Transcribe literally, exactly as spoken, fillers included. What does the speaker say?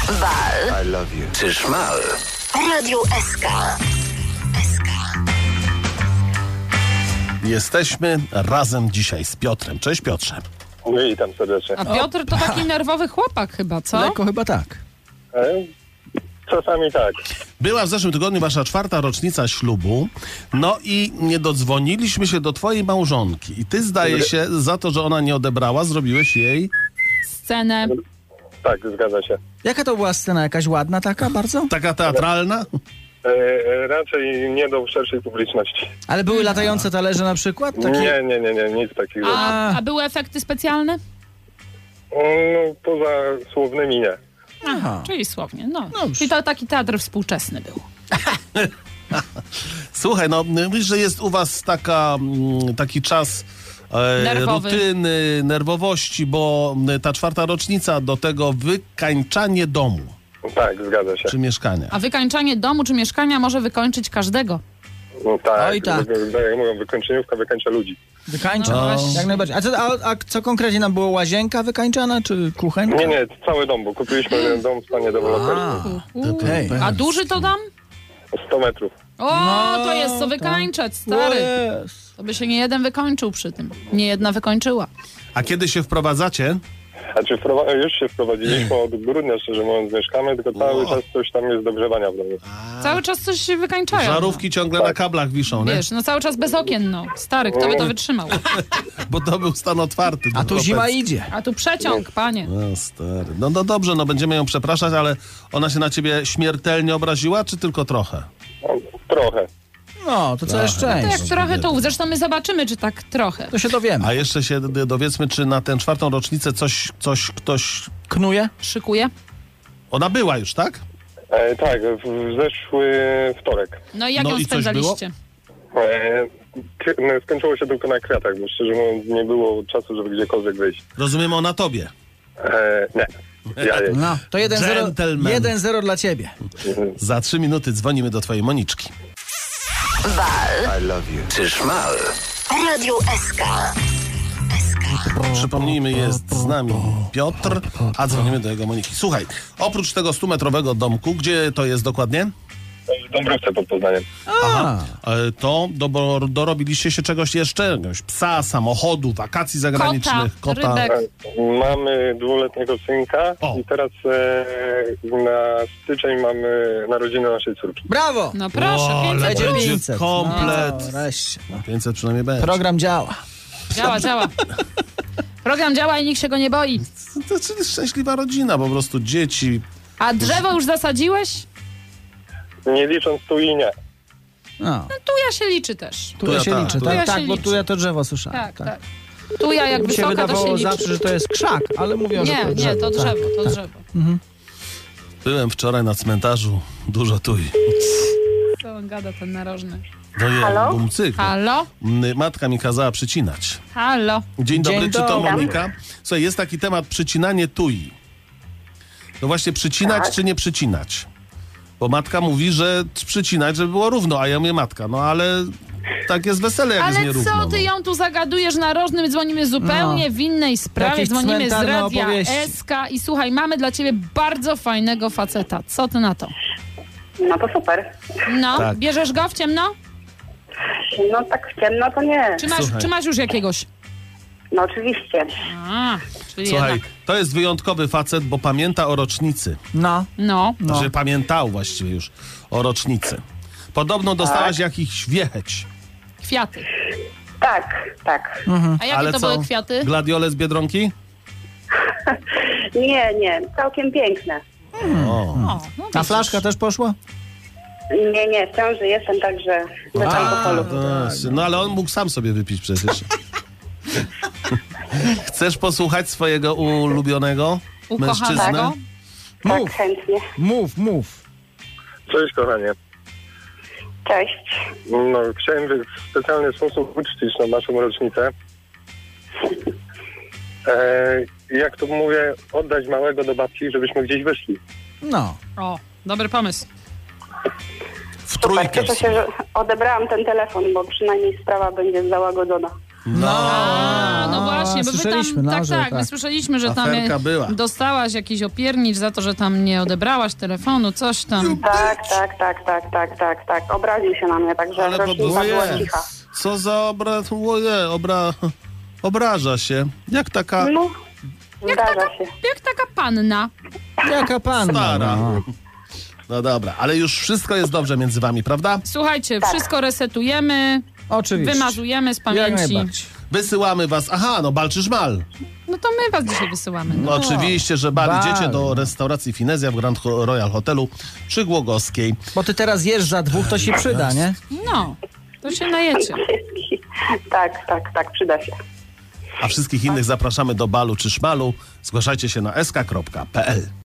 Wal. I love you. Czy szmal? Radio S K. S K. Jesteśmy razem dzisiaj z Piotrem. Cześć, Piotrze. Witam serdecznie. A Piotr to taki nerwowy chłopak chyba, co? Lekko chyba tak. E, Czasami tak. Była w zeszłym tygodniu wasza czwarta rocznica ślubu, no i nie dodzwoniliśmy się do twojej małżonki. I ty, zdaje się, za to, że ona nie odebrała, zrobiłeś jej... Scenę. Tak, zgadza się. Jaka to była scena? Jakaś ładna taka bardzo? Taka teatralna? E, e, raczej nie do szerszej publiczności. Ale były latające talerze na przykład? Takie... Nie, nie, nie, nie, nic takiego. A, a były efekty specjalne? No, poza słownymi nie. Aha. Czyli słownie, no. Dobrze. Czyli to taki teatr współczesny był. Słuchaj, no wiesz, że jest u was taka, mm, taki czas e, Nerwowy. rutyny, nerwowości, bo mm, ta czwarta rocznica, do tego wykańczanie domu Tak, zgadza się. czy mieszkania. A wykańczanie domu czy mieszkania może wykończyć każdego. No, tak, Oj, tak. wy- wy- jak mówią, wykończeniówka wykańcza ludzi. Wykańcza? No właśnie. Jak najbardziej. A co, a, a co konkretnie nam było? Łazienka wykańczana, czy kuchenka? Nie, nie, cały dom, bo kupiliśmy dom w stanie deweloperskim. Okej. A duży to dom? sto metrów. O, No, to jest co wykańczać, stary. Yes. To by się nie jeden wykończył przy tym. Nie jedna wykończyła. A kiedy się wprowadzacie? A czy wprowa- już się wprowadziliśmy od grudnia, szczerze mówiąc, mieszkamy, tylko cały O. czas coś tam jest do grzewania w domu. Cały czas coś się wykańczają. Żarówki ciągle na kablach wiszą, No. nie? Wiesz, no cały czas bez okien, no. Stary, kto by to wytrzymał? Bo to był stan otwarty. A tu zima idzie. A tu przeciąg, panie. No stary. No, no dobrze, no będziemy ją przepraszać, ale ona się na ciebie śmiertelnie obraziła, czy tylko trochę? No, trochę. No, to całe To jak szczęście. trochę to, zresztą my zobaczymy, czy tak trochę. To się dowiemy. A jeszcze się d- dowiedzmy, czy na tę czwartą rocznicę coś, coś, ktoś... Knuje? Szykuje? Ona była już, tak? E, tak, w zeszły wtorek. No i jak No ją i coś spędzaliście? E, k- no, skończyło się tylko na kwiatach, bo szczerze mówiąc nie było czasu, żeby gdziekolwiek wyjść. Rozumiemy, ona tobie. E, nie, ja jej. No, to jeden zero Gentleman. jeden zero dla ciebie. Za trzy minuty dzwonimy do twojej Moniczki. Wal. I love you. Czy szmal? Radio S K. S K. Przypomnijmy, jest z nami Piotr, a dzwonimy do jego Moniki. Słuchaj, oprócz tego stumetrowego domku, gdzie to jest dokładnie? W Dąbrowce pod Poznaniem. A, E, To do, dorobiliście się czegoś jeszcze? Jakiegoś psa, samochodu, wakacji zagranicznych, Kota, kota. rybek. Mamy dwuletniego synka O. i teraz e, na styczeń mamy narodziny naszej córki. brawo! No proszę, O, pięćset ale Będzie będzie pięćset. komplet. No, wreszcie. No. pięćset przynajmniej będzie. Program działa. Działa, działa. Program działa i nikt się go nie boi. To jest szczęśliwa rodzina, po prostu dzieci. A drzewo już zasadziłeś? Nie licząc tu i nie. No, Tu ja się liczy też. tu Tu ja ja się tak, liczę. tu Tak, ja tak, się bo liczę. tu ja to drzewo słyszałem. Tak, tak. Tu ja jak Mi się wysoka, to się wydawało liczy. zawsze, że to jest krzak, ale mówią, że Nie, to nie, drzewo. to Tak. drzewo, to drzewo. Byłem wczoraj na cmentarzu, dużo tuj. Co on gada, ten narożny? No je, Halo? bum, cyk. Halo? M, Matka mi kazała przycinać. Halo? Dzień dobry, Dzień czy to dobry. Monika? Słuchaj, jest taki temat przycinanie tui. No właśnie, przycinać Tak. czy nie przycinać? Bo matka mówi, że przycinać, żeby było równo, a ja mówię matka, no ale tak jest wesele, jak jest Ale nierówno. co ty no. ją tu zagadujesz narożnym? Dzwonimy zupełnie No. w innej sprawie. Jakieś Dzwonimy z cmentarne Radia opowieści. S K i słuchaj, mamy dla ciebie bardzo fajnego faceta. Co ty na to? No to super. No, Tak. bierzesz go w ciemno? No tak w ciemno to nie. Czy masz, Słuchaj. czy masz już jakiegoś? No oczywiście. A, czyli Słuchaj, jednak. to jest wyjątkowy facet, bo pamięta o rocznicy. No, No. no. Że pamiętał właściwie już o rocznicy. Podobno dostałaś jakichś wiecheć. Kwiaty. Tak, tak. A jakie Ale to co? były kwiaty? Gladiole z Biedronki? Nie, nie, całkiem piękne. O. O, no A widzisz. flaszka też poszła? Nie, nie, w ciąży jestem, także bez A, alkoholu. No, no ale on mógł sam sobie wypić przecież. Chcesz posłuchać swojego ulubionego mężczyznę? Ukochanego? Tak, Mów, chętnie. mów, mów. Cześć kochanie. Cześć. No, chciałem w specjalny sposób uczcić na naszą rocznicę. E, jak to mówię, oddać małego do babci, żebyśmy gdzieś wyszli. No. O, dobry pomysł. W Super, trójkę. cieszę się, że odebrałam ten telefon, bo przynajmniej sprawa będzie załagodzona. No. A, no właśnie. właśnie, bo wy tam, słyszeliśmy, no, tak, że tak, my tak. słyszeliśmy, że tam Aferka e, była. dostałaś jakiś opiernicz za to, że tam nie odebrałaś telefonu, coś tam. Tak, tak, tak, tak, tak, tak, tak. Obraził się na mnie, także Ale to rocznica była jest. cicha. Co za obra... Oje, obra... Obraża się. Jak taka No, zdarza się. Jak taka panna. Jaka panna. stara. No. No dobra, ale już wszystko jest dobrze między wami, prawda? Słuchajcie, Tak. wszystko resetujemy, Oczywiście. wymazujemy z Jak pamięci. najbardziej. Wysyłamy was. Aha, no bal czy żmal. No to my was dzisiaj wysyłamy. No, No. oczywiście, że bal. bal. Idziecie do restauracji Finezja w Grand Royal Hotelu przy Głogowskiej. Bo ty teraz jesz za dwóch, to się przyda, nie? no, to się najecie. Tak, tak, tak, przyda się. A wszystkich innych zapraszamy do balu czy szmalu. Zgłaszajcie się na s k kropka p l.